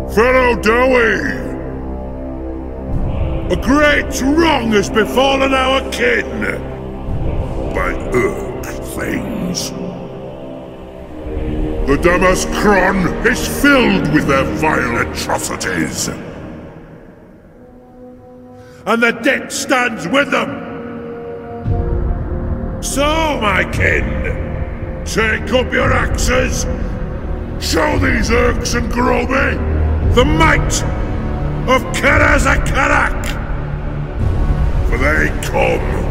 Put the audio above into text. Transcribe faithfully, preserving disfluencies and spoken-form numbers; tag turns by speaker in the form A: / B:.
A: Fellow Dowie, a great wrong has befallen our kin by Urk things. The Damaskron is filled with their vile atrocities, and the debt stands with them. So, my kin, take up your axes, show these Urks and Groby the might of Karazakarak, for they come